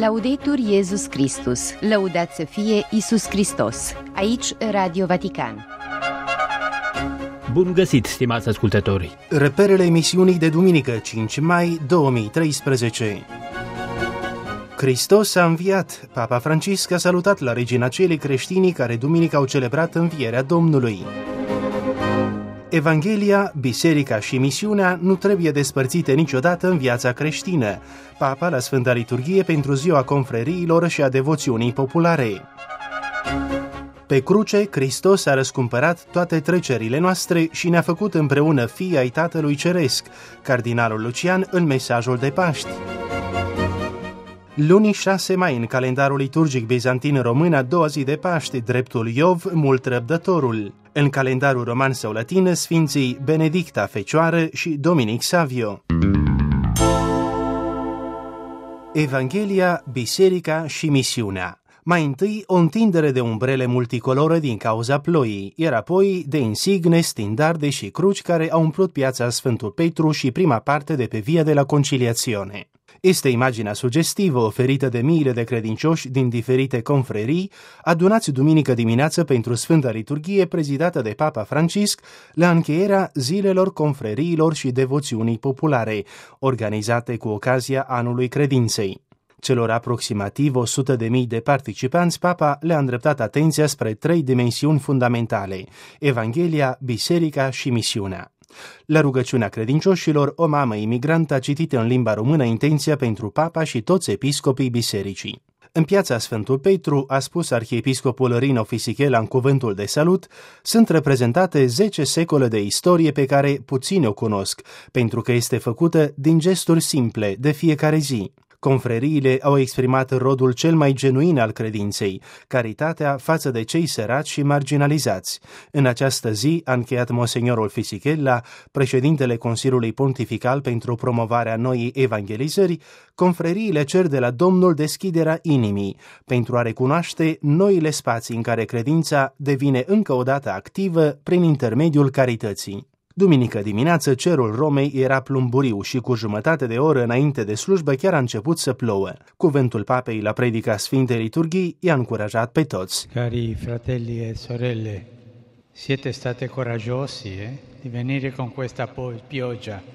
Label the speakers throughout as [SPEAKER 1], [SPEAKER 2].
[SPEAKER 1] Laudetur Iesus Christus, lăudat să fie Iisus Hristos. Aici Radio Vatican.
[SPEAKER 2] Bun găsit, stimați ascultători!
[SPEAKER 3] Reperele emisiunii de duminică 5 mai 2013. Hristos a înviat. Papa Francisc a salutat la Regina Coeli creștinii care duminică au celebrat învierea Domnului. Evanghelia, biserica și misiunea nu trebuie despărțite niciodată în viața creștină. Papa la Sfânta Liturghie pentru ziua confreriilor și a devoțiunii populare. Pe cruce, Hristos a răscumpărat toate trecerile noastre și ne-a făcut împreună fii ai Tatălui Ceresc, Cardinalul Lucian în mesajul de Paști. Luni 6 mai, în calendarul liturgic bizantin român, a doua zi de Paști, dreptul Iov, mult răbdătorul. În calendarul roman sau latin, sfinții Benedicta Fecioară și Dominic Savio. Evanghelia, biserica și misiunea. Mai întâi, o întindere de umbrele multicolore din cauza ploii, iar apoi de insigne, standarde și cruci care au umplut piața Sfântul Petru și prima parte de pe Via de la Conciliazione. Este imaginea sugestivă oferită de miile de credincioși din diferite confrerii, adunați duminică dimineață pentru Sfânta Liturghie prezidată de Papa Francisc la încheierea zilelor confreriilor și devoțiunii populare, organizate cu ocazia Anului Credinței. Celor aproximativ 100.000 de participanți, Papa le-a îndreptat atenția spre 3 dimensiuni fundamentale: Evanghelia, biserica și misiunea. La rugăciunea credincioșilor, o mamă imigrantă a citit în limba română intenția pentru Papa și toți episcopii bisericii. În piața Sfântul Petru, a spus arhiepiscopul Rino Fisichella în cuvântul de salut, sunt reprezentate 10 secole de istorie pe care puțini o cunosc, pentru că este făcută din gesturi simple de fiecare zi. Confreriile au exprimat rodul cel mai genuin al credinței, caritatea față de cei săraci și marginalizați. În această zi a încheiat Monsignorul Fisichella, președintele Consiliului Pontifical pentru promovarea noii evangelizări, confreriile cer de la Domnul deschiderea inimii pentru a recunoaște noile spații în care credința devine încă o dată activă prin intermediul carității. Duminică dimineață, cerul Romei era plumburiu și cu jumătate de oră înainte de slujbă chiar a început să plouă. Cuvântul Papei la predica Sfintei Liturghii i-a încurajat pe toți.
[SPEAKER 4] Cari fratelli e sorelle, siete state coraggiosi di venire con questa pioggia.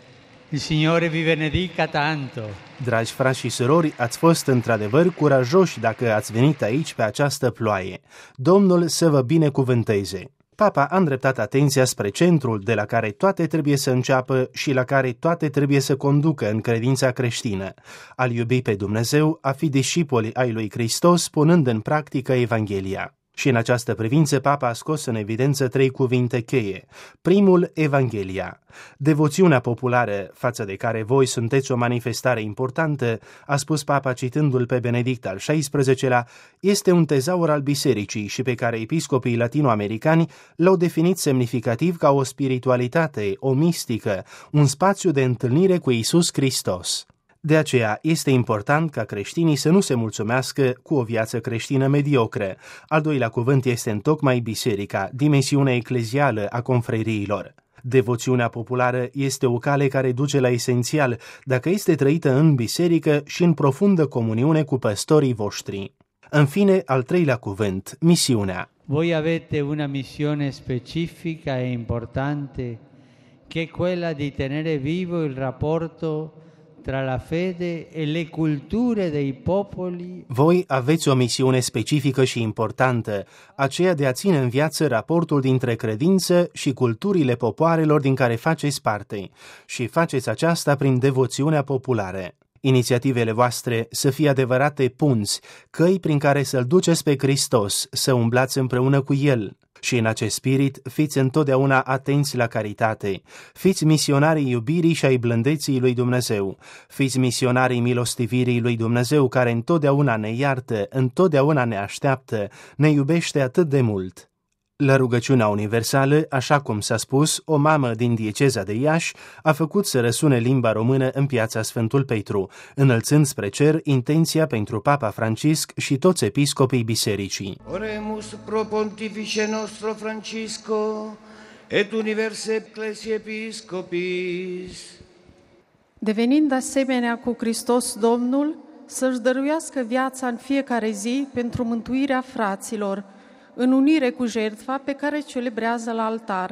[SPEAKER 4] Il Signore vi benedica tanto.
[SPEAKER 3] Dragi frați și surori, ați fost într-adevăr curajoși dacă ați venit aici pe această ploaie. Domnul să vă binecuvânteze. Papa a îndreptat atenția spre centrul de la care toate trebuie să înceapă și la care toate trebuie să conducă în credința creștină: a-L iubi pe Dumnezeu, a fi discipoli ai lui Hristos, punând în practică Evanghelia. Și în această privință, Papa a scos în evidență 3 cuvinte cheie. Primul, Evanghelia. Devoțiunea populară, față de care voi sunteți o manifestare importantă, a spus Papa citându-l pe Benedict al XVI-lea, este un tezaur al bisericii și pe care episcopii latinoamericani l-au definit semnificativ ca o spiritualitate, o mistică, un spațiu de întâlnire cu Iisus Hristos. De aceea este important ca creștinii să nu se mulțumească cu o viață creștină mediocră. Al doilea cuvânt este întocmai biserica, dimensiunea eclezială a confreriilor. Devoțiunea populară este o cale care duce la esențial dacă este trăită în biserică și în profundă comuniune cu păstorii voștri. În fine, al treilea cuvânt, misiunea.
[SPEAKER 4] Voi avete una missione specifica e importante che è quella di tenere vivo il rapporto tra la fede e le culture dei popoli.
[SPEAKER 3] Voi aveți o misiune specifică și importantă, aceea de a ține în viață raportul dintre credință și culturile popoarelor din care faceți parte, și faceți aceasta prin devoțiunea populară. Inițiativele voastre să fie adevărate punți, căi prin care să-L duceți pe Hristos, să umblați împreună cu El. Și în acest spirit fiți întotdeauna atenți la caritate, fiți misionarii iubirii și ai blândeții lui Dumnezeu, fiți misionarii milostivirii lui Dumnezeu care întotdeauna ne iartă, întotdeauna ne așteaptă, ne iubește atât de mult. La rugăciunea universală, așa cum s-a spus, o mamă din dieceza de Iași a făcut să răsune limba română în piața Sfântul Petru, înălțând spre cer intenția pentru Papa Francisc și toți episcopii bisericii.
[SPEAKER 5] Oremus pro pontifice nostro Francisco et universe ecclesiae episcopis.
[SPEAKER 6] Devenind asemenea cu Hristos Domnul,
[SPEAKER 2] să-și dăruiască viața în fiecare zi pentru mântuirea fraților, în unire cu jertfa pe care celebrează la altar.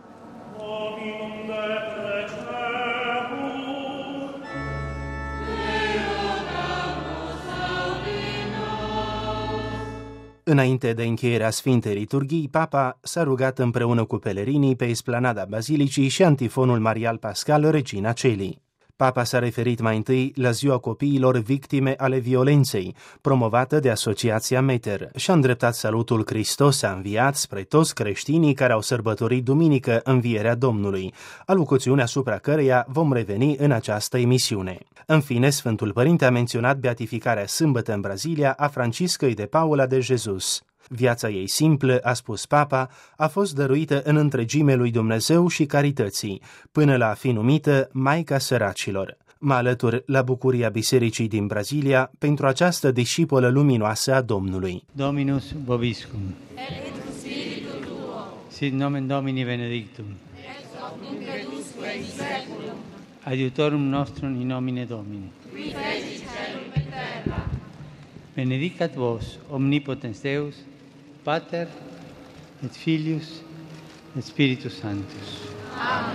[SPEAKER 3] Înainte de încheierea Sfintei Liturghii, Papa s-a rugat împreună cu pelerinii pe esplanada Bazilicii și antifonul marial pascal Regina Caeli. Papa s-a referit mai întâi la ziua copiilor victime ale violenței, promovată de Asociația Meter, și a îndreptat salutul Hristos a înviat spre toți creștinii care au sărbătorit duminică învierea Domnului, alocuțiune asupra căreia vom reveni în această emisiune. În fine, Sfântul Părinte a menționat beatificarea sâmbătă în Brazilia a Franciscăi de Paula de Jesus. Viața ei simplă, a spus Papa, a fost dăruită în întregime lui Dumnezeu și carității, până la a fi numită Maica Săracilor. Mă alătur la bucuria Bisericii din Brazilia pentru această discipolă luminoasă a Domnului.
[SPEAKER 4] Dominus vobiscum. Et spiritu tuo. Sit nomen Domini benedictum. Ex hoc nunc et usque in saeculum. Adiutorum nostrum in nomine Domini. Qui fecit caelum et terra. Benedicat vos, omnipotens Deus, Pater, et Filius, et Spiritus Sanctus. Amen.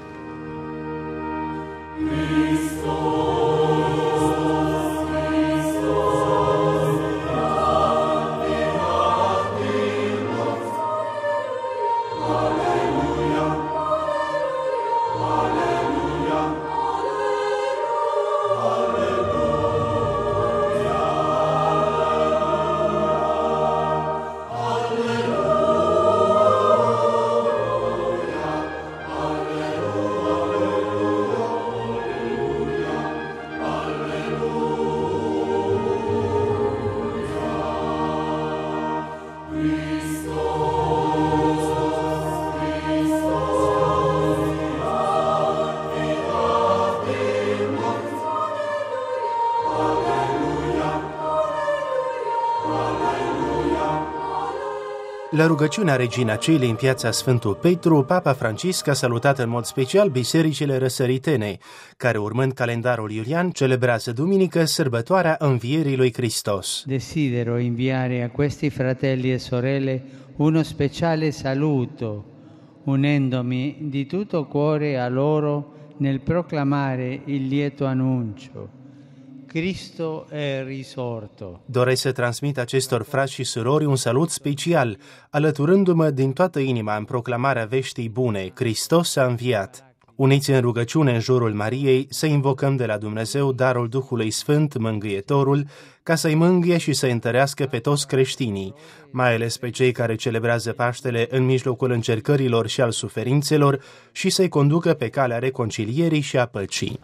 [SPEAKER 3] La rugăciunea Regina Caeli în piața Sfântul Petru, Papa Francisc a salutat în mod special bisericile răsăritene, care, urmând calendarul iulian, celebrează duminică sărbătoarea Învierii lui Hristos.
[SPEAKER 4] Desidero inviare a questi fratelli e sorelle uno speciale saluto, unendomi di tutto cuore a loro nel proclamare il lieto annuncio. Cristo è risorto.
[SPEAKER 3] Doresc să transmit acestor frați și surori un salut special, alăturându-mă din toată inima în proclamarea veștii bune, Hristos a înviat. Uniți în rugăciune în jurul Mariei, să invocăm de la Dumnezeu darul Duhului Sfânt, Mângâietorul, ca să-i mângâie și să întărească pe toți creștinii, mai ales pe cei care celebrează Paștele în mijlocul încercărilor și al suferințelor, și să-i conducă pe calea reconcilierii și a păcii.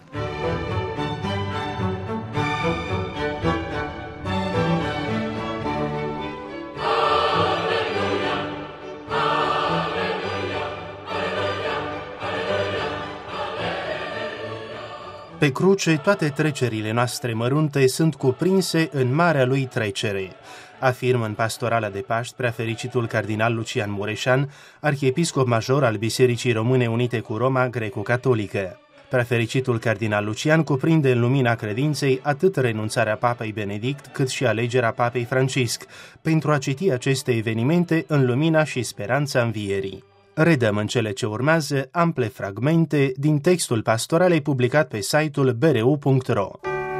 [SPEAKER 3] Pe cruce, toate trecerile noastre mărunte sunt cuprinse în marea lui trecere, afirmă în pastorala de Paști preafericitul cardinal Lucian Mureșan, arhiepiscop major al Bisericii Române Unite cu Roma Greco-Catolică. Preafericitul cardinal Lucian cuprinde în lumina credinței atât renunțarea Papei Benedict, cât și alegerea Papei Francisc, pentru a citi aceste evenimente în lumina și speranța învierii. Redăm în cele ce urmează ample fragmente din textul pastoralei publicat pe site-ul bru.ro.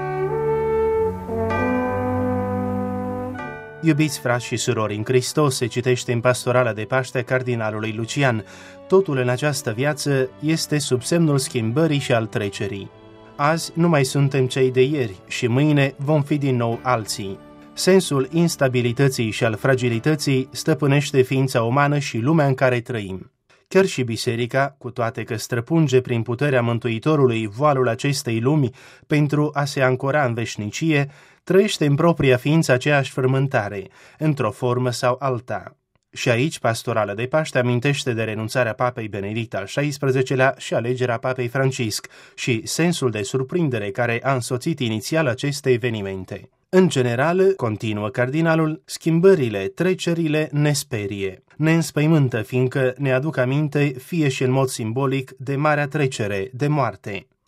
[SPEAKER 3] Iubiți frați și surori în Hristos, se citește în pastorala de Paște a cardinalului Lucian. Totul în această viață este sub semnul schimbării și al trecerii. Azi nu mai suntem cei de ieri și mâine vom fi din nou alții. Sensul instabilității și al fragilității stăpânește ființa umană și lumea în care trăim. Chiar și biserica, cu toate că străpunge prin puterea Mântuitorului voalul acestei lumi pentru a se ancora în veșnicie, trăiește în propria ființă aceeași frământare, într-o formă sau alta. Și aici pastorala de Paște amintește de renunțarea Papei Benedict al XVI-lea și alegerea Papei Francisc și sensul de surprindere care a însoțit inițial aceste evenimente. În general, continuă cardinalul, schimbările, trecerile ne sperie, ne înspăimântă, fiindcă ne aduc aminte, fie și în mod simbolic, de marea trecere, de moarte.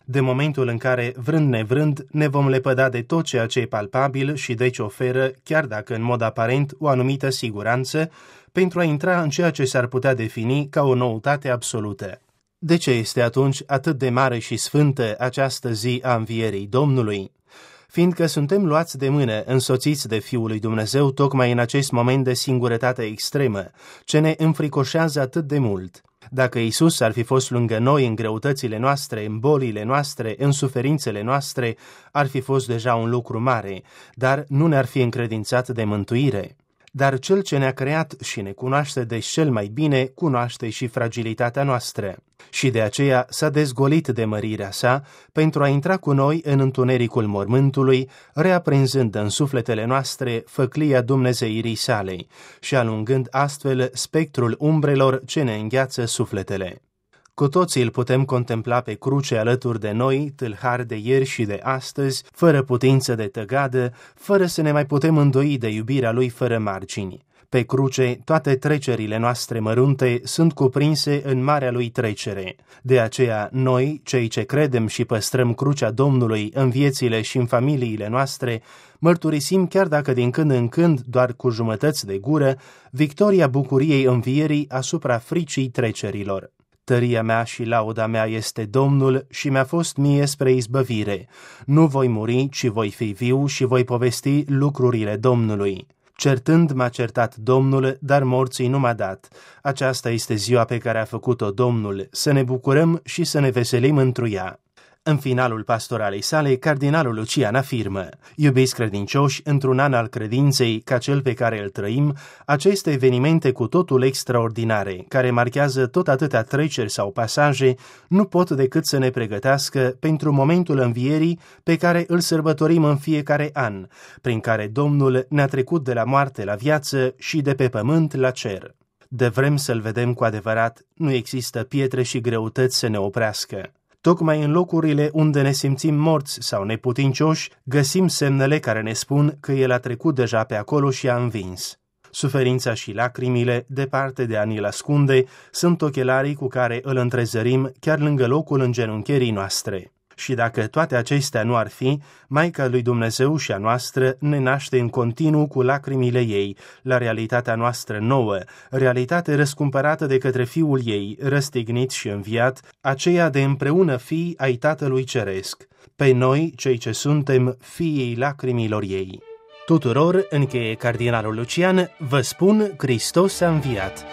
[SPEAKER 3] de momentul în care, vrând nevrând, ne vom lepăda de tot ceea ce e palpabil și deci oferă, chiar dacă în mod aparent, o anumită siguranță, pentru a intra în ceea ce s-ar putea defini ca o noutate absolută. De ce este atunci atât de mare și sfântă această zi a învierii Domnului? Fiindcă suntem luați de mână, însoțiți de Fiul lui Dumnezeu, tocmai în acest moment de singurătate extremă, ce ne înfricoșează atât de mult. Dacă Iisus ar fi fost lângă noi în greutățile noastre, în bolile noastre, în suferințele noastre, ar fi fost deja un lucru mare, dar nu ne-ar fi încredințat de mântuire. Dar Cel ce ne-a creat și ne cunoaște de cel mai bine, cunoaște și fragilitatea noastră. Și de aceea s-a dezgolit de mărirea sa pentru a intra cu noi în întunericul mormântului, reaprinzând în sufletele noastre făclia dumnezeirii sale și alungând astfel spectrul umbrelor ce ne îngheață sufletele. Cu toții îl putem contempla pe cruce alături de noi, tâlhari de ieri și de astăzi, fără putință de tăgadă, fără să ne mai putem îndoi de iubirea lui fără margini. Pe cruce, toate trecerile noastre mărunte sunt cuprinse în marea lui trecere. De aceea, noi, cei ce credem și păstrăm crucea Domnului în viețile și în familiile noastre, mărturisim, chiar dacă din când în când, doar cu jumătăți de gură, victoria bucuriei învierii asupra fricii trecerilor. Tăria mea și lauda mea este Domnul și mi-a fost mie spre izbăvire. Nu voi muri, ci voi fi viu și voi povesti lucrurile Domnului. Certând m-a certat Domnul, dar morții nu m-a dat. Aceasta este ziua pe care a făcut-o Domnul, să ne bucurăm și să ne veselim întru ea. În finalul pastoralei sale, cardinalul Lucian afirmă: iubiți credincioși, într-un an al credinței, ca cel pe care îl trăim, aceste evenimente cu totul extraordinare, care marchează tot atâtea treceri sau pasaje, nu pot decât să ne pregătească pentru momentul învierii pe care îl sărbătorim în fiecare an, prin care Domnul ne-a trecut de la moarte la viață și de pe pământ la cer. De vrem să-L vedem cu adevărat, nu există pietre și greutăți să ne oprească. Tocmai în locurile unde ne simțim morți sau neputincioși, găsim semnele care ne spun că El a trecut deja pe acolo și a învins. Suferința și lacrimile, departe de a ni-l ascunde, sunt ochelarii cu care îl întrezărim chiar lângă locul îngenuncherii noastre. Și dacă toate acestea nu ar fi, Maica lui Dumnezeu și a noastră ne naște în continuu cu lacrimile ei, la realitatea noastră nouă, realitate răscumpărată de către Fiul ei, răstignit și înviat, aceea de împreună fii ai Tatălui Ceresc, pe noi, cei ce suntem fiii lacrimilor ei. Tuturor, încheie cardinalul Lucian, vă spun, Hristos a înviat!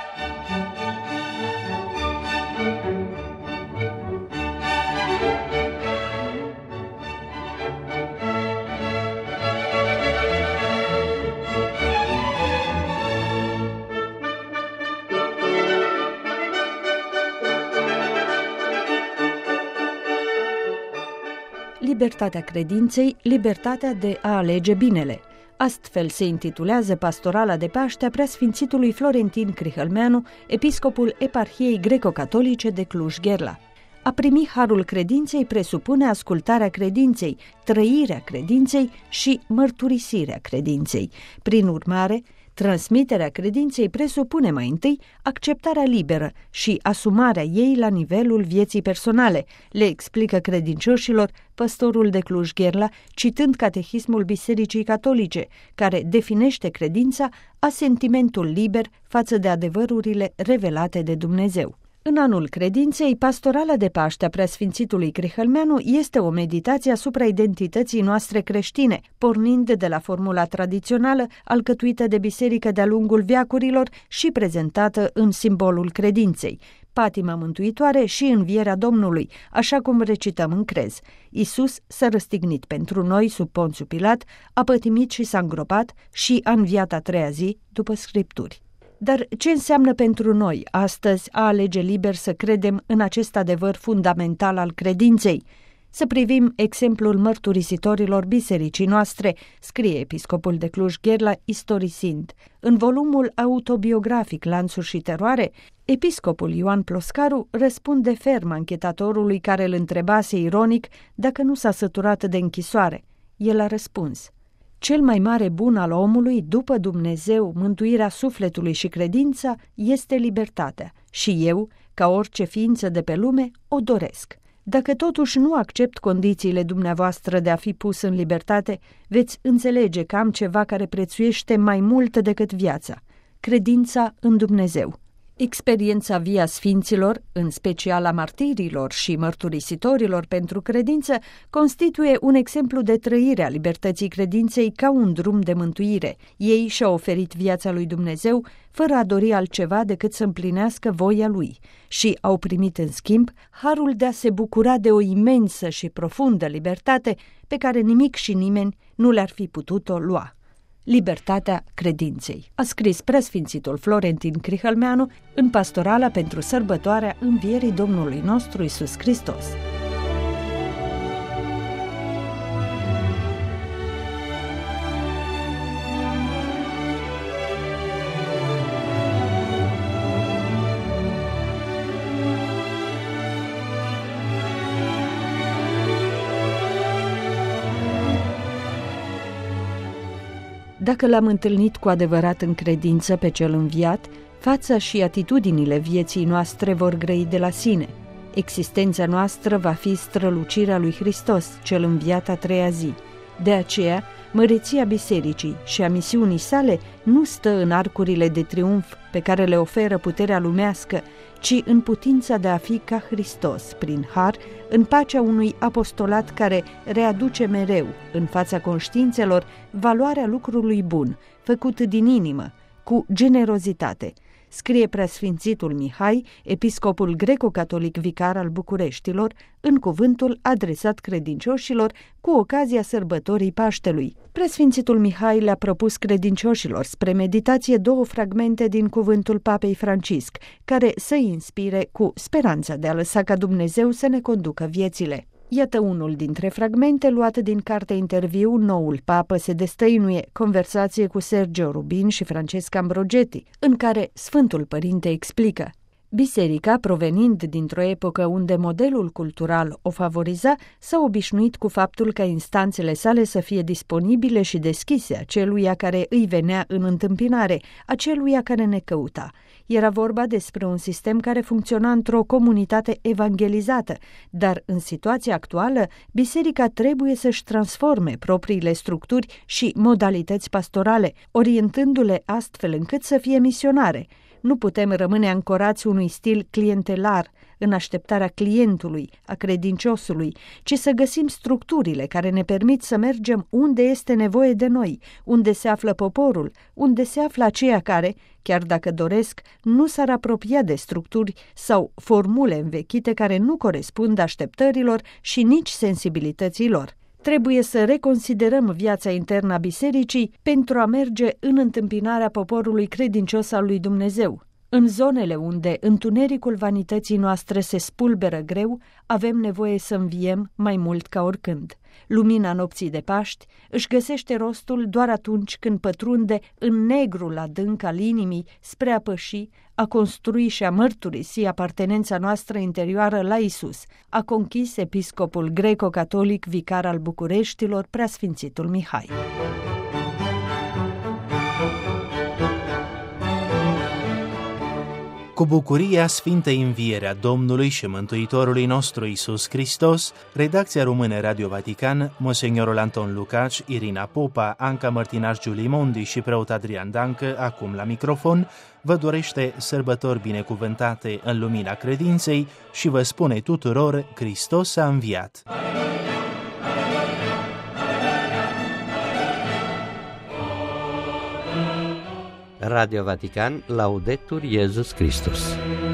[SPEAKER 6] Libertatea credinței, libertatea de a alege binele. Astfel se intitulează pastorala de Paște a preasfințitului Florentin Crihălmeanu, episcopul eparhiei greco-catolice de Cluj-Gherla. A primi harul credinței presupune ascultarea credinței, trăirea credinței și mărturisirea credinței. Prin urmare, transmiterea credinței presupune mai întâi acceptarea liberă și asumarea ei la nivelul vieții personale, le explică credincioșilor păstorul de Cluj-Gherla, citând Catehismul Bisericii Catolice, care definește credința a sentimentul liber față de adevărurile revelate de Dumnezeu. În anul credinței, pastorala de Paște a preasfințitului Crihălmeanu este o meditație asupra identității noastre creștine, pornind de la formula tradițională alcătuită de biserică de-a lungul veacurilor și prezentată în simbolul credinței, patima mântuitoare și învierea Domnului, așa cum recităm în crez. Iisus s-a răstignit pentru noi sub Ponțiu Pilat, a pătimit și s-a îngropat și a înviat a treia zi, după Scripturi. Dar ce înseamnă pentru noi astăzi a alege liber să credem în acest adevăr fundamental al credinței? Să privim exemplul mărturisitorilor bisericii noastre, scrie episcopul de Cluj-Gherla istorisind. În volumul autobiografic Lanțuri și teroare, episcopul Ioan Ploscaru răspunde ferm anchetatorului care îl întrebase ironic dacă nu s-a săturat de închisoare. El a răspuns: cel mai mare bun al omului, după Dumnezeu, mântuirea sufletului și credința, este libertatea. Și eu, ca orice ființă de pe lume, o doresc. Dacă totuși nu accept condițiile dumneavoastră de a fi pus în libertate, veți înțelege că am ceva care prețuiește mai mult decât viața, credința în Dumnezeu. Experiența via sfinților, în special a martirilor și mărturisitorilor pentru credință, constituie un exemplu de trăire a libertății credinței ca un drum de mântuire. Ei și-au oferit viața lui Dumnezeu fără a dori altceva decât să împlinească voia Lui și au primit în schimb harul de a se bucura de o imensă și profundă libertate pe care nimic și nimeni nu le-ar fi putut-o lua. Libertatea credinței, a scris preasfințitul Florentin Crihălmeanu în pastorala pentru sărbătoarea învierii Domnului nostru Iisus Hristos. Dacă l-am întâlnit cu adevărat în credință pe cel înviat, fața și atitudinile vieții noastre vor grăi de la sine. Existența noastră va fi strălucirea lui Hristos, cel înviat a treia zi. De aceea, măreția bisericii și a misiunii sale nu stă în arcurile de triumf pe care le oferă puterea lumească, ci în putința de a fi ca Hristos, prin har, în pacea unui apostolat care readuce mereu, în fața conștiințelor, valoarea lucrului bun, făcut din inimă, cu generozitate, scrie preasfințitul Mihai, episcopul greco-catolic vicar al Bucureștilor, în cuvântul adresat credincioșilor cu ocazia sărbătorii Paștelui. Preasfințitul Mihai le-a propus credincioșilor spre meditație două fragmente din cuvântul Papei Francisc, care să-i inspire cu speranța de a lăsa ca Dumnezeu să ne conducă viețile. Iată unul dintre fragmente luate din cartea Interviu, Noul Papă se destăinuie, conversație cu Sergio Rubin și Francesca Ambrogetti, în care Sfântul Părinte explică: Biserica, provenind dintr-o epocă unde modelul cultural o favoriza, s-a obișnuit cu faptul ca instanțele sale să fie disponibile și deschise aceluia care îi venea în întâmpinare, aceluia care ne căuta. Era vorba despre un sistem care funcționa într-o comunitate evangelizată, dar în situația actuală, biserica trebuie să-și transforme propriile structuri și modalități pastorale, orientându-le astfel încât să fie misionare. Nu putem rămâne ancorați unui stil clientelar, în așteptarea clientului, a credinciosului, ci să găsim structurile care ne permit să mergem unde este nevoie de noi, unde se află poporul, unde se află aceia care, chiar dacă doresc, nu s-ar apropia de structuri sau formule învechite care nu corespund așteptărilor și nici sensibilităților. Trebuie să reconsiderăm viața internă a bisericii pentru a merge în întâmpinarea poporului credincios al lui Dumnezeu. În zonele unde întunericul vanității noastre se spulberă greu, avem nevoie să înviem mai mult ca oricând. Lumina nopții de Paști își găsește rostul doar atunci când pătrunde în negrul adânc al inimii spre a păși, a construi și a mărturisi apartenența noastră interioară la Isus, a conchis episcopul greco-catolic vicar al Bucureștilor, preasfințitul Mihai.
[SPEAKER 3] Cu bucuria Sfintei Învierea Domnului și Mântuitorului nostru Iisus Hristos, redacția română Radio Vatican, Monsignorul Anton Lucaci, Irina Popa, Anca Mărtinaș Giulimondi și preot Adrian Dancă, acum la microfon, vă dorește sărbători binecuvântate în lumina credinței și vă spune tuturor: Hristos a înviat!
[SPEAKER 7] Radio Vatican, Laudetur Jesus Christus.